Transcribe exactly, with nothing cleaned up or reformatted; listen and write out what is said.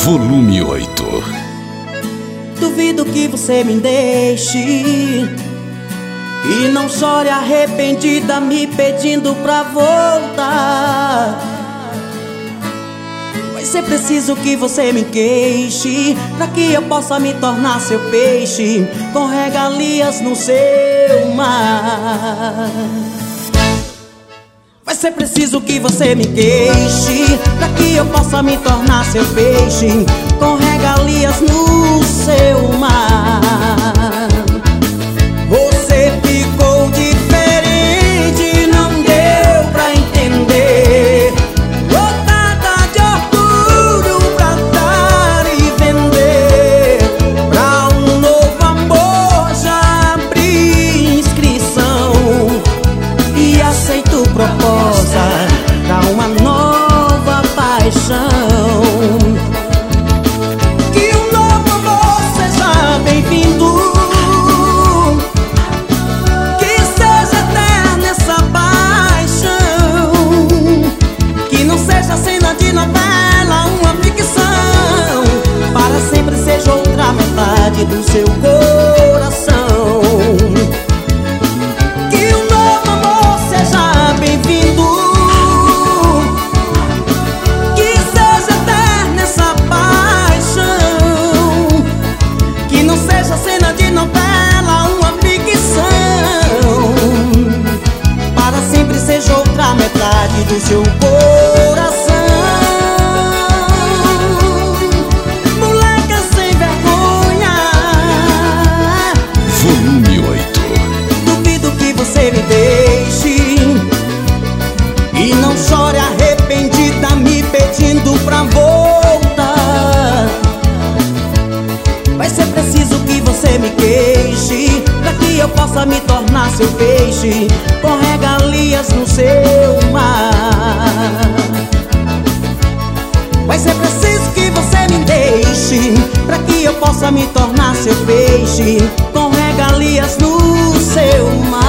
Volume oito. Duvido que você me deixe e não chore arrependida me pedindo pra voltar. Vai ser preciso que você me queixe pra que eu possa me tornar seu peixe com regalias no seu mar. Vai ser preciso que você me queixe pra que eu possa me tornar seu peixe com regalias no seu mar. Você ficou diferente, não deu pra entender. Lotada de orgulho pra dar e vender. Pra um novo amor já abri inscrição e aceito proposta pra uma nova paixão. Que um novo amor seja bem-vindo, que seja eterna essa paixão, que não seja cena de novela, uma ficção, para sempre seja outra metade do seu coração. Que um novo amor seja bem-vindo, que seja eterna essa paixão, que não seja cena de novela, uma ficção, para sempre seja outra metade do seu coração. Moleca sem vergonha, Volume oito. duvido que você me deixe e não chore arrependida me pedindo pra voltar. Vai ser preciso que você me queixe pra que eu possa me tornar seu peixe com regalias no seu mar. Vai ser preciso que você me deixe pra que eu possa me tornar seu peixe com regalias no seu mar.